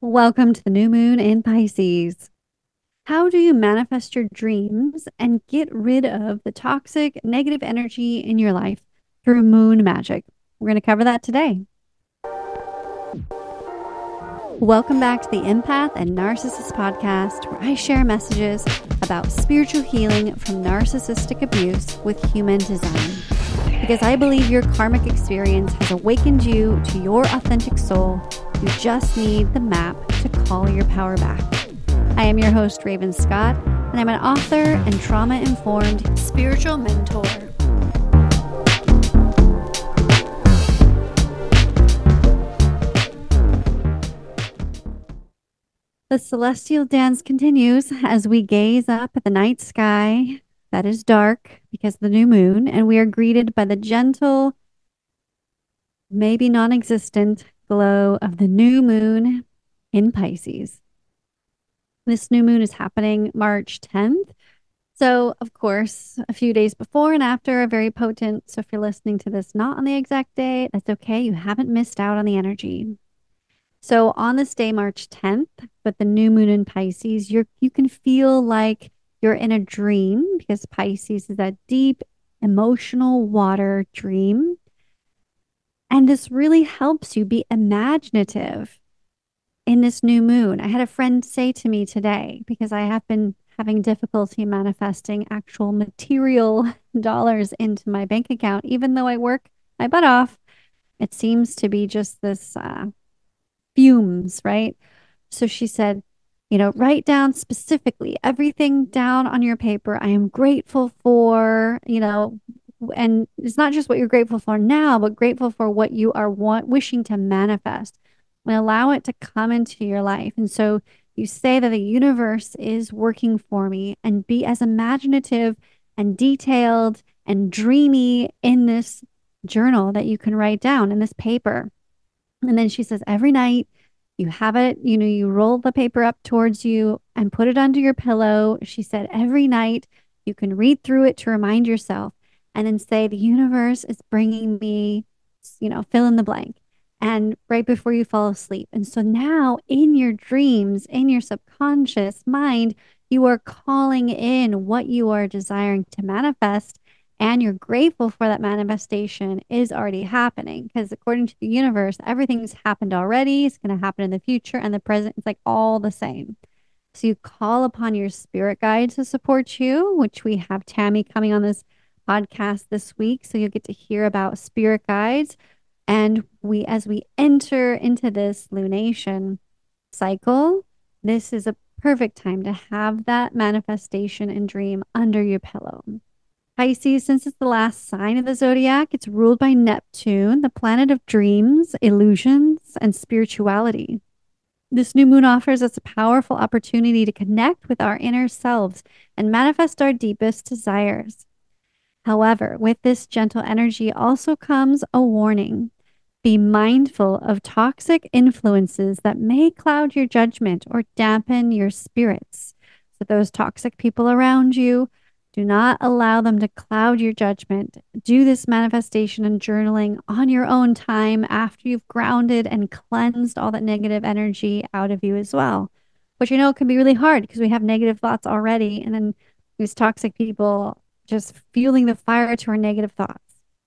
Welcome to the new moon in Pisces. How do you manifest your dreams and get rid of the toxic, negative energy in your life through moon magic? We're going to cover that today. Welcome back to the Empath and Narcissist podcast, where I share messages about spiritual healing from narcissistic abuse with human design. Because I believe your karmic experience has awakened you to your authentic soul. You just need the map to call your power back. I am your host, Raven Scott, and I'm an author and trauma-informed spiritual mentor. The celestial dance continues as we gaze up at the night sky that is dark because of the new moon, and we are greeted by the gentle, maybe non-existent glow of the new moon in Pisces. This new moon is happening March 10th. So, of course, a few days before and after are very potent. So if you're listening to this not on the exact day, that's okay. You haven't missed out on the energy. So on this day, March 10th, with the new moon in Pisces, you can feel like you're in a dream, because Pisces is that deep emotional water dream. And this really helps you be imaginative in this new moon. I had a friend say to me today, because I have been having difficulty manifesting actual material dollars into my bank account, even though I work my butt off, it seems to be just this fumes, right? So she said, write down specifically everything down on your paper. I am grateful for, and it's not just what you're grateful for now, but grateful for what you are wishing to manifest, and allow it to come into your life. And so you say that the universe is working for me, and be as imaginative and detailed and dreamy in this journal that you can write down in this paper. And then she says, every night you have it, you roll the paper up towards you and put it under your pillow. She said, every night you can read through it to remind yourself, and then say, the universe is bringing me, fill in the blank. And right before you fall asleep. And so now in your dreams, in your subconscious mind, you are calling in what you are desiring to manifest, and you're grateful for that manifestation is already happening, because according to the universe, everything's happened already. It's going to happen in the future and the present. It's like all the same. So you call upon your spirit guide to support you, which we have Tammy coming on this podcast this week. So you'll get to hear about spirit guides. And as we enter into this lunation cycle, this is a perfect time to have that manifestation and dream under your pillow. Pisces, since it's the last sign of the zodiac, it's ruled by Neptune, the planet of dreams, illusions, and spirituality. This new moon offers us a powerful opportunity to connect with our inner selves and manifest our deepest desires. However, with this gentle energy also comes a warning. Be mindful of toxic influences that may cloud your judgment or dampen your spirits. So those toxic people around you, do not allow them to cloud your judgment. Do this manifestation and journaling on your own time after you've grounded and cleansed all that negative energy out of you as well. Which can be really hard, because we have negative thoughts already, and then these toxic people just fueling the fire to our negative thoughts.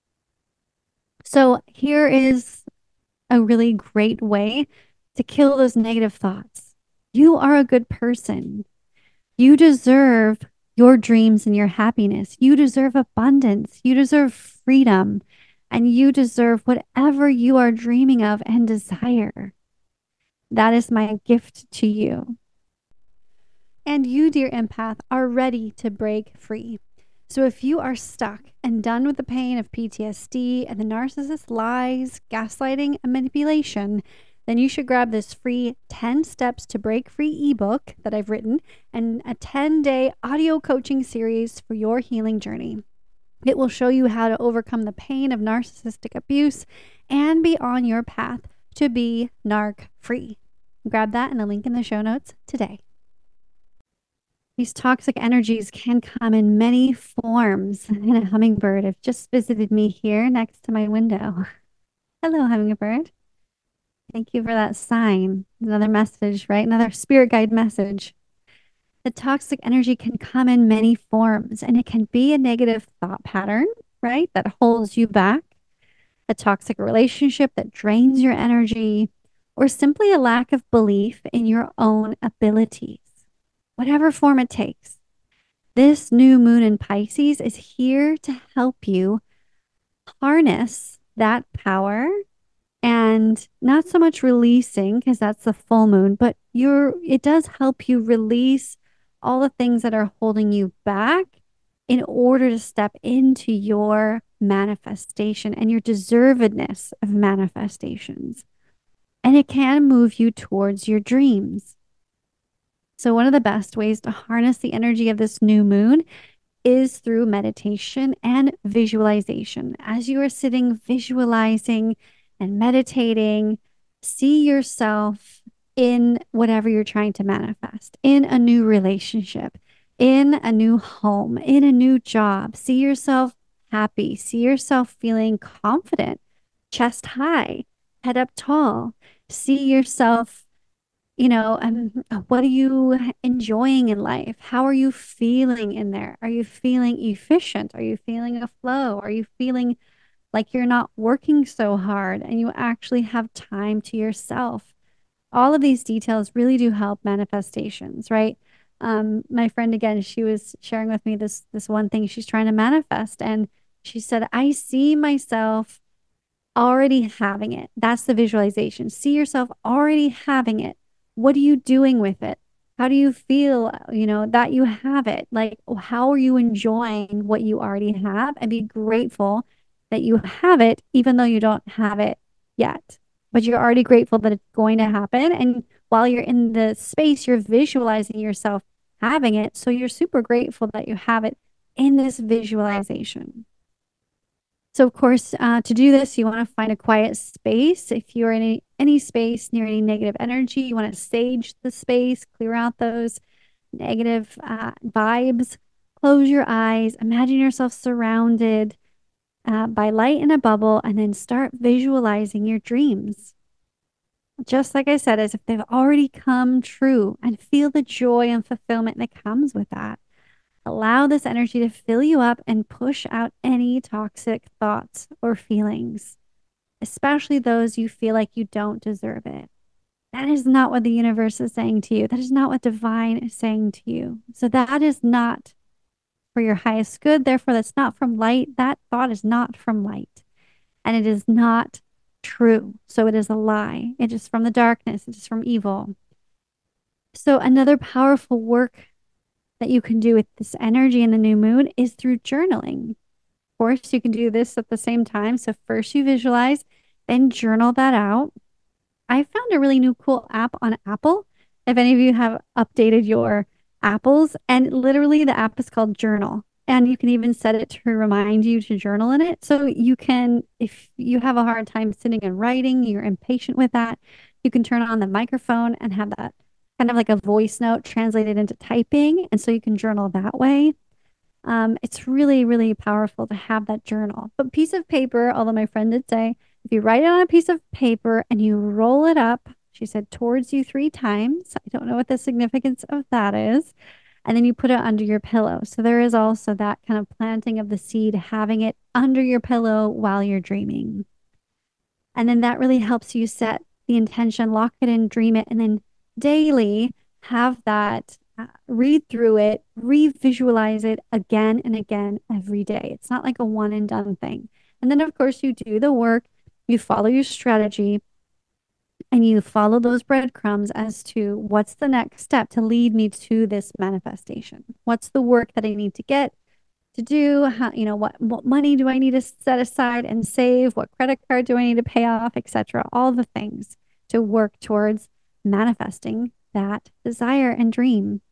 So here is a really great way to kill those negative thoughts. You are a good person. You deserve your dreams and your happiness. You deserve abundance. You deserve freedom. And you deserve whatever you are dreaming of and desire. That is my gift to you. And you, dear empath, are ready to break free. So if you are stuck and done with the pain of PTSD and the narcissist lies, gaslighting, and manipulation, then you should grab this free 10 Steps to Break Free ebook that I've written, and a 10-day audio coaching series for your healing journey. It will show you how to overcome the pain of narcissistic abuse and be on your path to be narc free. Grab that in the link in the show notes today. These toxic energies can come in many forms, and a hummingbird have just visited me here next to my window. Hello, hummingbird. Thank you for that sign. Another message, right? Another spirit guide message. The toxic energy can come in many forms, and it can be a negative thought pattern, right? That holds you back, a toxic relationship that drains your energy, or simply a lack of belief in your own abilities. Whatever form it takes, this new moon in Pisces is here to help you harness that power and not so much releasing because that's the full moon, but it does help you release all the things that are holding you back in order to step into your manifestation and your deservedness of manifestations. And it can move you towards your dreams. So, one of the best ways to harness the energy of this new moon is through meditation and visualization. As you are sitting, visualizing and meditating, see yourself in whatever you're trying to manifest, in a new relationship, in a new home, in a new job. See yourself happy, see yourself feeling confident, chest high, head up tall. See yourself, what are you enjoying in life? How are you feeling in there? Are you feeling efficient? Are you feeling a flow? Are you feeling like you're not working so hard and you actually have time to yourself? All of these details really do help manifestations, right? My friend again, she was sharing with me this one thing she's trying to manifest, and she said, "I see myself already having it." That's the visualization. See yourself already having it. What are you doing with it? How do you feel, that you have it? Like, how are you enjoying what you already have? And be grateful that you have it, even though you don't have it yet. But you're already grateful that it's going to happen. And while you're in the space, you're visualizing yourself having it. So you're super grateful that you have it in this visualization. So, of course, to do this, you want to find a quiet space. If you're in any space near any negative energy, you want to sage the space, clear out those negative vibes. Close your eyes. Imagine yourself surrounded by light in a bubble, and then start visualizing your dreams. Just like I said, as if they've already come true, and feel the joy and fulfillment that comes with that. Allow this energy to fill you up and push out any toxic thoughts or feelings, especially those you feel like you don't deserve it. That is not what the universe is saying to you. That is not what divine is saying to you. So that is not for your highest good. Therefore, that's not from light. That thought is not from light. And it is not true. So it is a lie. It is from the darkness. It is from evil. So another powerful work that you can do with this energy in the new moon is through journaling. Of course, you can do this at the same time. So first you visualize, then journal that out. I found a really new cool app on Apple. If any of you have updated your apples, and literally the app is called Journal. And you can even set it to remind you to journal in it. So you can, if you have a hard time sitting and writing, you're impatient with that, you can turn on the microphone and have that kind of like a voice note translated into typing. And so you can journal that way. It's really, really powerful to have that journal. But piece of paper, although my friend did say, if you write it on a piece of paper and you roll it up, she said, towards you 3 times. I don't know what the significance of that is. And then you put it under your pillow. So there is also that kind of planting of the seed, having it under your pillow while you're dreaming. And then that really helps you set the intention, lock it in, dream it, and then daily have that read through it, revisualize it again and again every day. It's not like a one and done thing. And then, of course, you do the work, you follow your strategy, and you follow those breadcrumbs as to what's the next step to lead me to this manifestation. What's the work that I need to get to do? How, what money do I need to set aside and save? What credit card do I need to pay off, etc. All the things to work towards manifesting that desire and dream.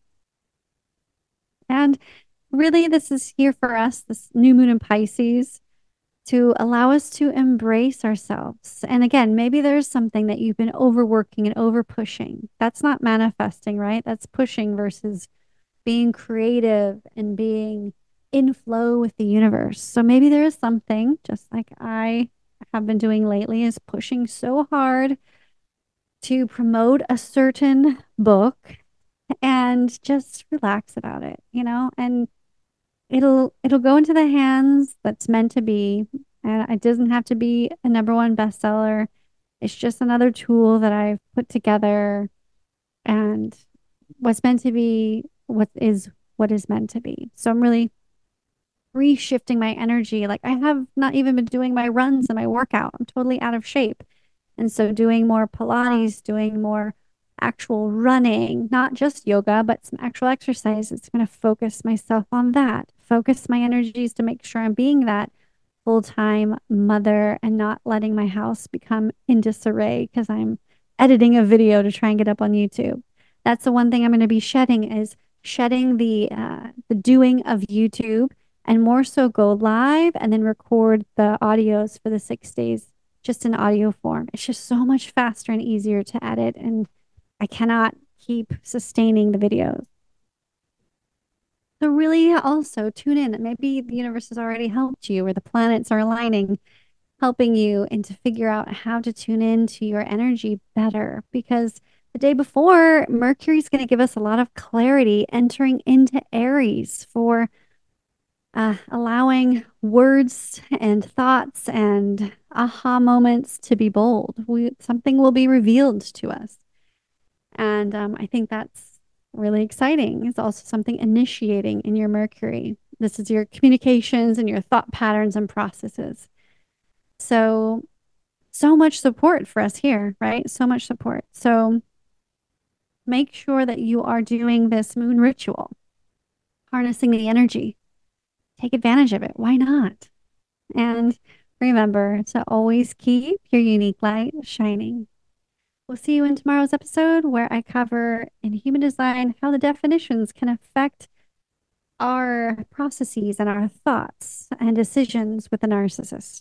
And really, this is here for us, this new moon in Pisces, to allow us to embrace ourselves. And again, maybe there's something that you've been overworking and over pushing. That's not manifesting, right? That's pushing versus being creative and being in flow with the universe. So maybe there is something, just like I have been doing lately, is pushing so hard to promote a certain book and just relax about it, and it'll go into the hands that's meant to be. And it doesn't have to be a number one bestseller. It's just another tool that I've put together, and what's meant to be what is meant to be. So I'm really reshifting my energy. Like, I have not even been doing my runs and my workout. I'm totally out of shape. And so doing more Pilates, doing more actual running, not just yoga, but some actual exercise. It's going to focus myself on that, focus my energies to make sure I'm being that full-time mother and not letting my house become in disarray because I'm editing a video to try and get up on YouTube. That's the one thing I'm going to be shedding, is shedding the doing of YouTube, and more so go live and then record the audios for the 6 days just in audio form. It's just so much faster and easier to edit, and I cannot keep sustaining the videos. So really also tune in. Maybe the universe has already helped you, or the planets are aligning, helping you, and to figure out how to tune into your energy better. Because the day before, Mercury's going to give us a lot of clarity entering into Aries for allowing words and thoughts and aha moments to be bold. Something will be revealed to us. And I think that's really exciting. It's also something initiating in your Mercury. This is your communications and your thought patterns and processes. So much support for us here, right? So much support. So make sure that you are doing this moon ritual, harnessing the energy. Take advantage of it. Why not? And remember to always keep your unique light shining. We'll see you in tomorrow's episode, where I cover in human design how the definitions can affect our processes and our thoughts and decisions with a narcissist.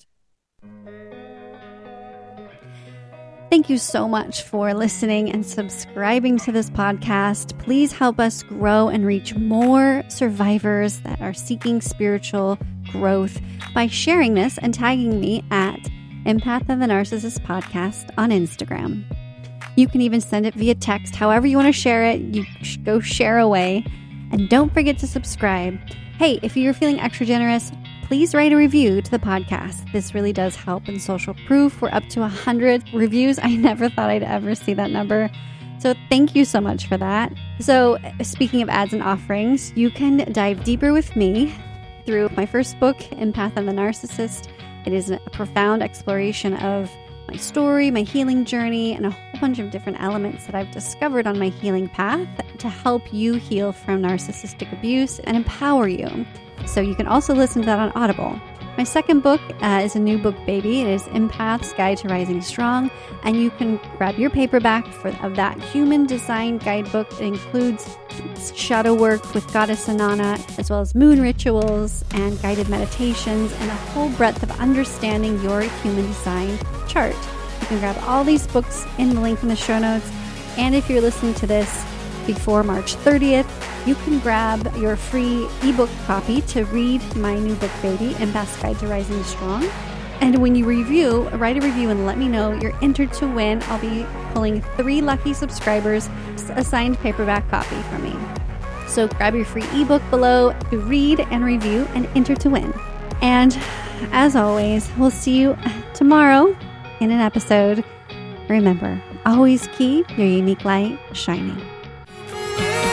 Thank you so much for listening and subscribing to this podcast. Please help us grow and reach more survivors that are seeking spiritual growth by sharing this and tagging me at Empath and the Narcissist Podcast on Instagram. You can even send it via text. However you want to share it, you go share away. And don't forget to subscribe. Hey, if you're feeling extra generous, please write a review to the podcast. This really does help in social proof. We're up to 100 reviews. I never thought I'd ever see that number. So thank you so much for that. So speaking of ads and offerings, you can dive deeper with me through my first book, Empath and the Narcissist. It is a profound exploration of my story, my healing journey, and a whole bunch of different elements that I've discovered on my healing path to help you heal from narcissistic abuse and empower you. So you can also listen to that on Audible. My second book is a new book, baby. It is Empath's Guide to Rising Strong, and you can grab your paperback of that human design guidebook. It includes shadow work with Goddess Inanna, as well as moon rituals and guided meditations, and a whole breadth of understanding your human design chart. You can grab all these books in the link in the show notes. And if you're listening to this before March 30th, you can grab your free ebook copy to read my new book, baby, Empath's Guide to Rising Strong. And when you write a review and let me know, you're entered to win. I'll be pulling 3 lucky subscribers a signed paperback copy from me. So grab your free ebook below to read and review and enter to win. And as always, we'll see you tomorrow in an episode. Remember, always keep your unique light shining.